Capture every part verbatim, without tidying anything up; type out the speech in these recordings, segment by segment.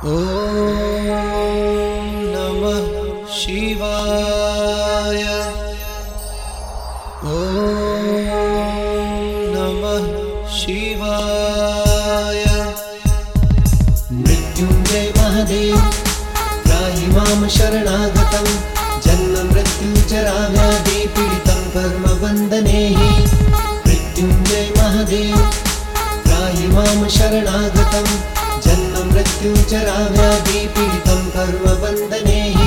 ॐ नमः शिवाय। ॐ नमः शिवाय। मृत्युंजय महादेव त्राहि मां शरणागतं जन्म मृत्युजराव्याधि पीडितं कर्मबन्धनेहि। मृत्युंजय महादेव त्राहि मां शरणागतं जन्म मृत्युजराव्याधि पीडितं कर्मबन्धनेहि।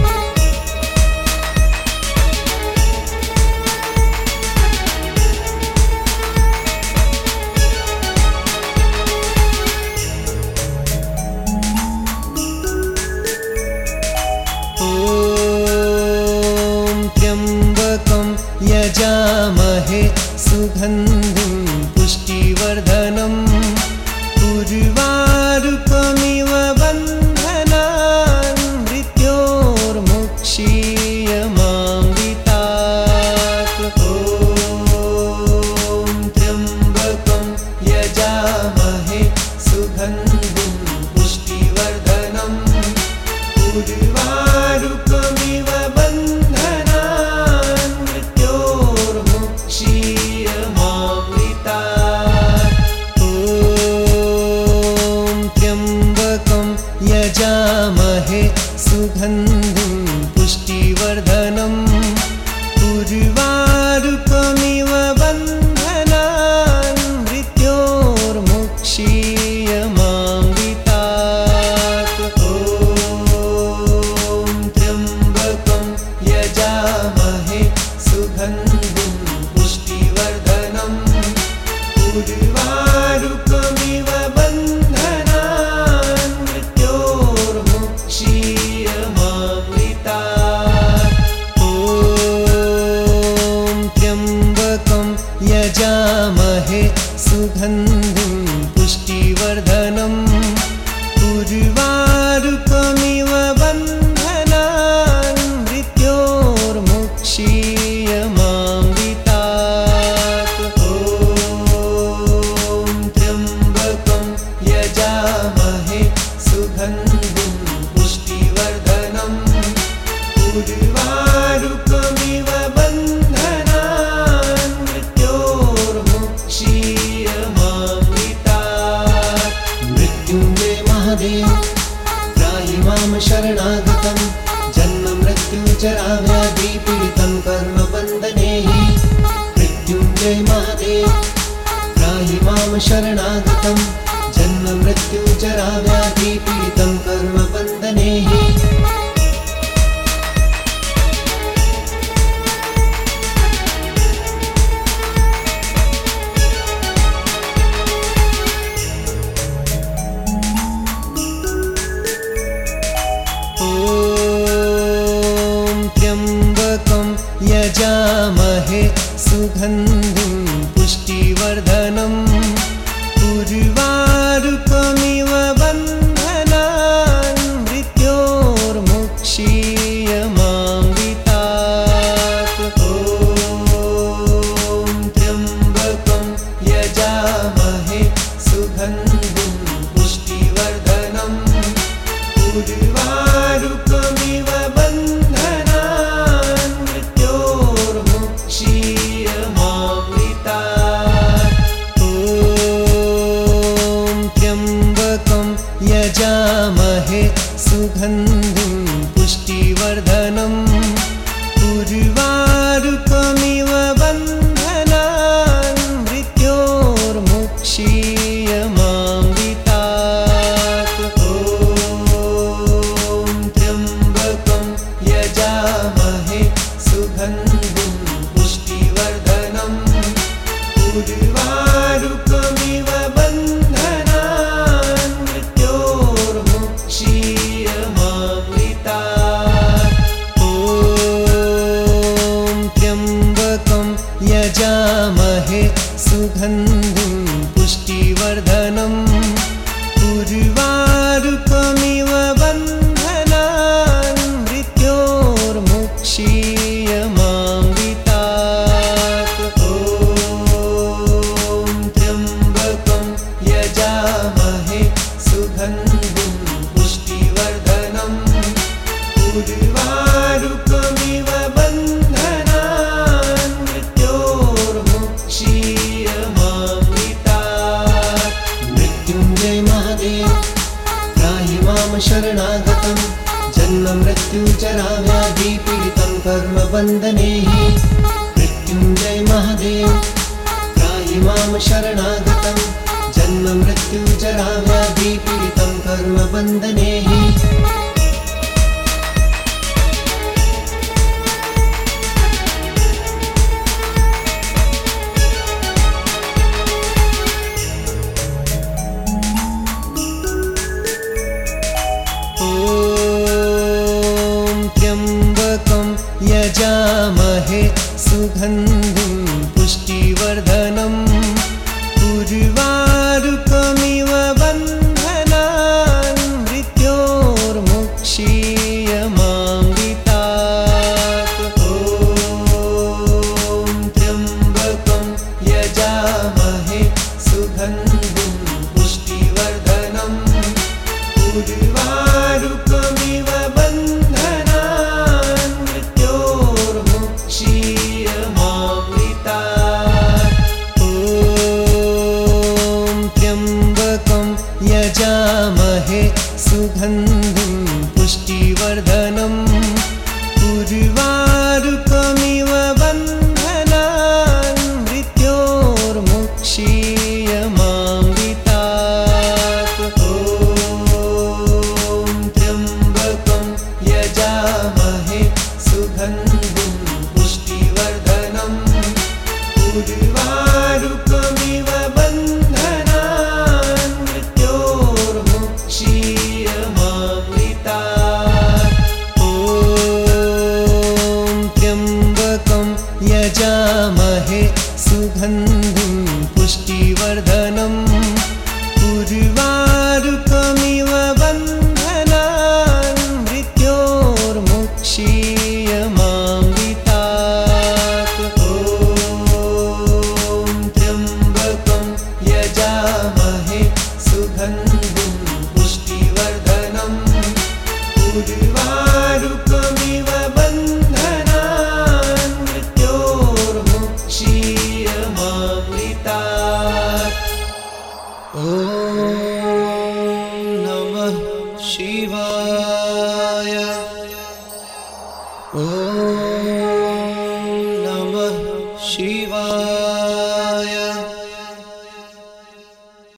यजामहे सुगन्धिं पुष्टिवर्धनम् उर्वारुकमिव बन्धनान् मृत्योर्मुक्षीयमामृतात्। ॐ त्र्यम्बकं यजामहे सुगन्धिं पुष्टिवर्धनम् उर्वारुकमिव यजामहे सुगन्धिं पुष्टिवर्धनम् उर्वारुकमिव बन्धनान् मृत्योर्मुक्षीयमामृतात्। ॐ त्र्यम्बकं यजामहे सुगन्धिं पुष्टिवर्धनम् उर्वारुकमिव यजामहे सुगन्धिं पुष्टिवर्धनम् उर्वारुकमिव बन्धनान् मृत्योर्मुक्षीयमामृतात्। ॐ त्र्यम्बकं यजामहे सुगन्धिं पुष्टिवर्धनम् उर्वारुकमिव त्राहि मां शरणागतं जन्म मृत्युजराव्याधि पीडितं कर्मबन्धनेहि। मृत्युंजय महादेव त्राहि मां शरणागतं जन्म मृत्युजराव्याधि पीडितं कर्मबन्धनेहि। यजामहे सुगन्धिं पुष्टिवर्धनम् उर्वारुकमिव बन्धनान् मृत्योर्मुक्षीयमामृतात्। ॐ त्र्यम्बकं यजामहे सुगन्धिं पुष्टिवर्धनम् उर्वारुकमिव यजामहे सुगन्धिं पुष्टिवर्धनम् उर्वारुकमिव बन्धनान् मृत्योर्मुक्षीयमामृतात्। ॐ त्र्यम्बकं यजामहे सुगन्धिं पुष्टिवर्धनम् उर्वारुकमिव यजामहे सुगन्धिं पुष्टिवर्धनम् उर्वारुकमिव बन्धनान् मृत्योर्मुक्षीयमामृतात्। ॐ त्र्यम्बकं यजामहे सुगन्धिं पुष्टिवर्धनम् महादेव त्राहि मां शरणागतं जन्ममृत्युजराव्याधिपीडितं कर्मबन्धने हि मृत्युञ्जय महादेव त्राहि मां शरणागतं जन्ममृत्युजराव्याधिपीडितं कर्मबन्धने हि यजामहे सुगन्धिं पुष्टिवर्धनम् उर्वारुकमिव बन्धनान् मृत्योर्मुक्षीयमामृतात्। ॐ त्र्यम्बकं यजामहे सुगन्धिं पुष्टिवर्धनम् उर्वारुकमिव यजामहे सुगन्धिं पुष्टिवर्धनम् उर्वारुकमिव बन्धनान् मृत्योर्मुक्षीयमामृतात्। ॐ त्र्यम्बकं यजामहे सुगन्धिं पुष्टिवर्धनम् उर्वारुकमिव यजामहे सुगन्धिं पुष्टिवर्धनम् उर्वारुकमिव बन्धनान् मृत्योर्मुक्षीयमामृतात्। ॐ त्र्यम्बकं यजामहे सुगन्धिं पुष्टिवर्धनम् उर्वारुकमिव ॐ नमः शिवाय।